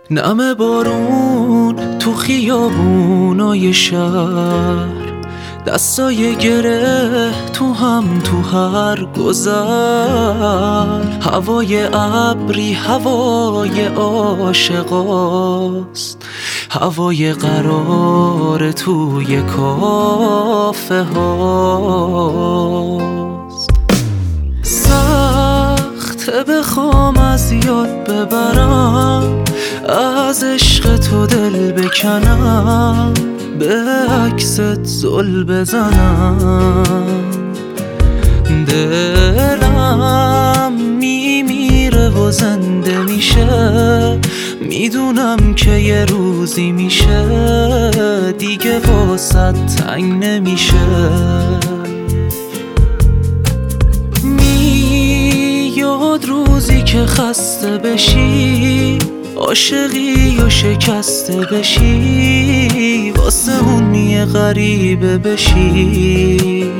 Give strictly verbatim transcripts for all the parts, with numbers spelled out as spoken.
نم بارون تو خیابونای شهر، دستای گره تو هم تو هر گذر. هوای ابری هوای عاشقاست، هوای قرار توی کافه هاست. سخته بخوام از یاد ببرم، از عشق تو دل بکنم، به عکست زل بزنم. دلم میمیره و زنده میشه، میدونم که یه روزی میشه دیگه واسه تنگ نمیشه. میاد روزی که خسته بشی، عاشقی و شکسته بشی، واسه اون یه غریبه بشی.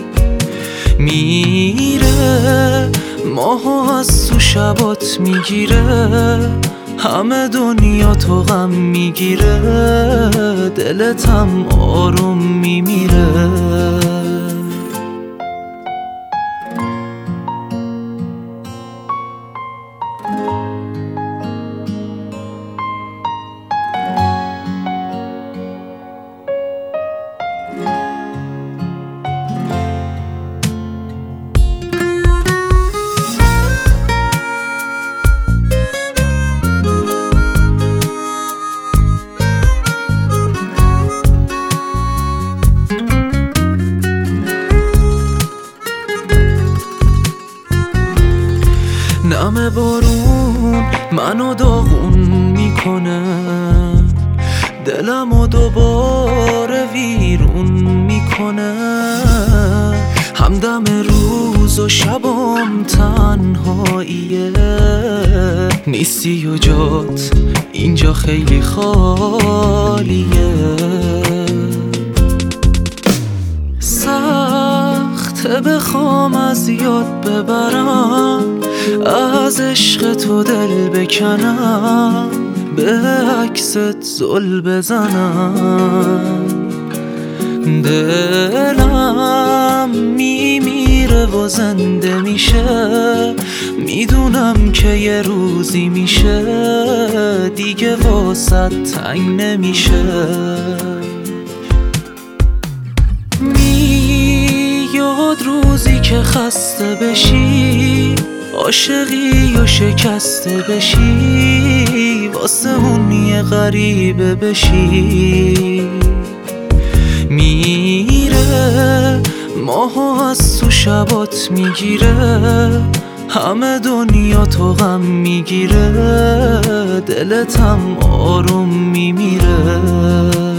میره ماهو از تو شبات میگیره، همه دنیا تو غم میگیره، دلت هم آروم میمیره. نم بارون منو داغون میکنه، دلمو دوباره ویرون میکنه. همدم روز و شبم تنهاییه، نیستی و جات اینجا خیلی خالیه. سخته بخوام از یاد ببرم، از عشق تو دل بکنم، به عکست زل بزنم. دلم میمیره و زنده میشه، میدونم که یه روزی میشه دیگه واسه تنگ نمیشه. میاد روزی که خسته بشی، عاشقی و شکسته بشی، واسه اون یه غریبه بشی. میره ماهو از تو شبات میگیره، همه دنیا تو غم میگیره، دلت هم آروم میمیره.